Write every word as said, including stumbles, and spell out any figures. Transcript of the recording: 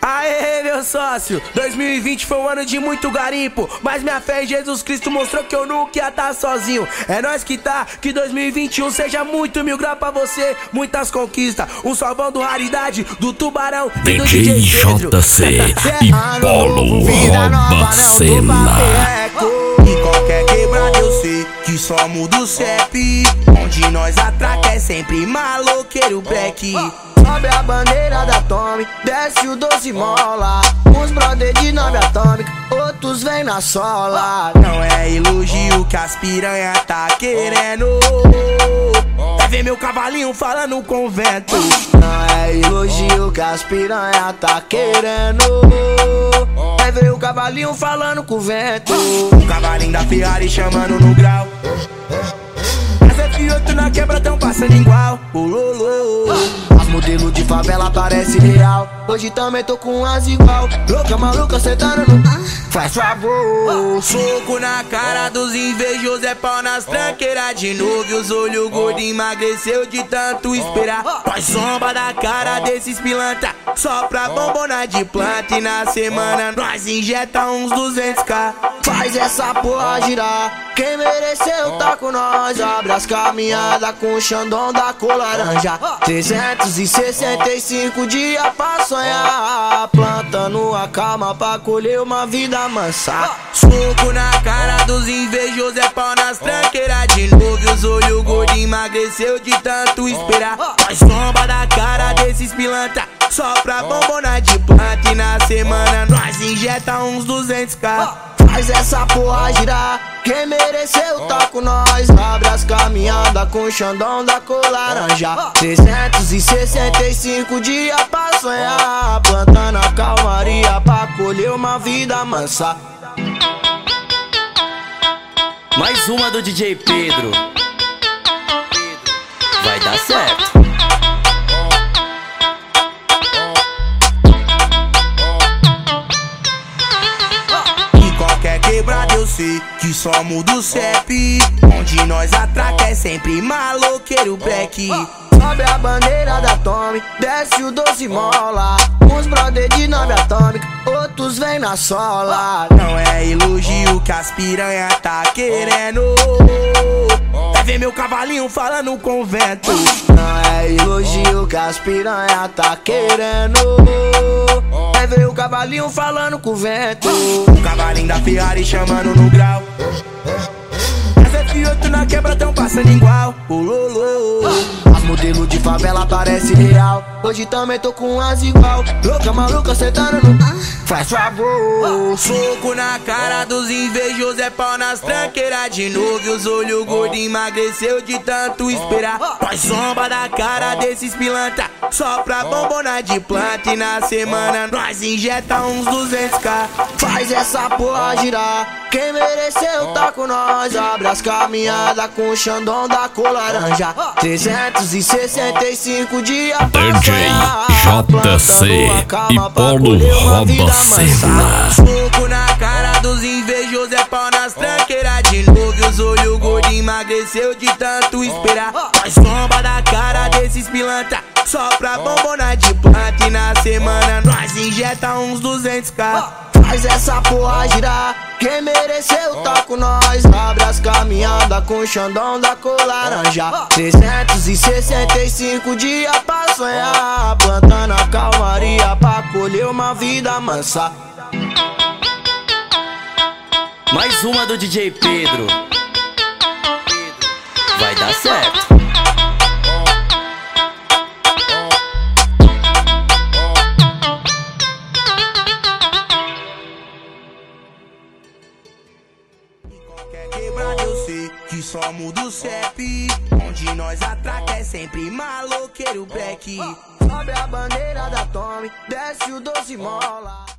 Aê, meu sócio, dois mil e vinte foi um ano de muito garimpo, mas minha fé em Jesus Cristo mostrou que eu nunca ia estar sozinho. É nós que tá, que dois mil e vinte e um seja muito mil graus pra você, muitas conquistas. Um salvão do Raridade, do Tubarão e do D J J C e Polo rouba cena. Em qualquer quebrada eu sei que só muda o C E P. Onde nós atraca é sempre maloqueiro black. Sobe a bandeira da Tommy, desce o doze mola. Uns brother de nave atômica, outros vem na sola. Não é elogio que as piranha tá querendo. Vai ver meu cavalinho falando com o vento. Não é elogio que as piranha tá querendo. Vai ver o cavalinho falando com o vento. O cavalinho da Ferrari chamando no grau. As F oito na quebra tão passando igual. Ololô. As modelo de favela parece real. Hoje também tô com as igual. Louca, maluca, sentando no... Faz favor. Soco na cara dos invejosos, é pau nas tranqueiras de novo. E os olhos gordos emagreceu de tanto esperar. Nós zomba da cara desses pilantra, só pra bombona de planta. E na semana nós injeta uns duzentos k. Faz essa porra girar, quem mereceu tá com nós. Abre as caminhadas com o Xandão da cor laranja. Trezentos e sessenta e cinco dias pra sonhar, plantando a calma pra colher uma vida mansa. Soco na cara dos invejosos, é pau nas tranqueiras de novo. E os olhos gordos emagreceu de tanto esperar. Nós zomba da cara desses pilantra, só pra bombona de planta. E na semana nós injeta uns duzentos k. Faz essa porra girar, quem mereceu tá com nós. Abre as caminhadas com o Xandão da cor laranja. Trezentos e sessenta e cinco dias pra sonhar, plantando a calmaria pra colher uma vida mansa. Mais uma do D J Pedro. Vai dar certo. Quebrada eu sei que só muda o C E P. Onde nós atraca é sempre maloqueiro black. Sobe a bandeira da Tommy, desce o doze mola. Uns brother de nave atômica, outros vem na sola. Não é elogio que as piranha tá querendo. Vai ver meu cavalinho falando com o vento. Não é elogio que as piranha tá querendo. Vai ver o cavalinho falando com o vento. O cavalinho da Ferrari chamando no grau. As F oito na quebra tão passando igual. Ololô. As modelo de favela parece real. Hoje também tô com as igual. Louca, maluca, sentando no... Faz favor. Soco na cara dos invejosos, é pau nas tranqueiras de novo. E os olhos gordos emagreceu de tanto esperar. Nós zomba da cara desses pilantra, só pra bombona de planta. E na semana nós injeta uns duzentos k. Faz essa porra girar, quem mereceu tá com nós. Abre as caminhadas com o Xandão da cor laranja. Trezentos e sessenta e cinco dias pra D J J C e Polo rouba cena. Soco na cara dos invejosos, é pau nas tranqueiras de novo. E os olhos gordos emagreceu de tanto esperar. Nós zomba da cara desses pilantra, só pra bombona de planta. E na semana nós injeta uns duzentos k. Faz essa porra girar, quem mereceu tá com nós. Abre as caminhadas com o Xandão da cor laranja. Trezentos e sessenta e cinco dias pra sonhar, plantando a calmaria pra colher uma vida mansa. Mais uma do D J Pedro. Vai dar certo. Quebrada eu sei que só muda o C E P. Onde nós atraca é sempre maloqueiro black. Sobe a bandeira da Tommy, desce o doze mola.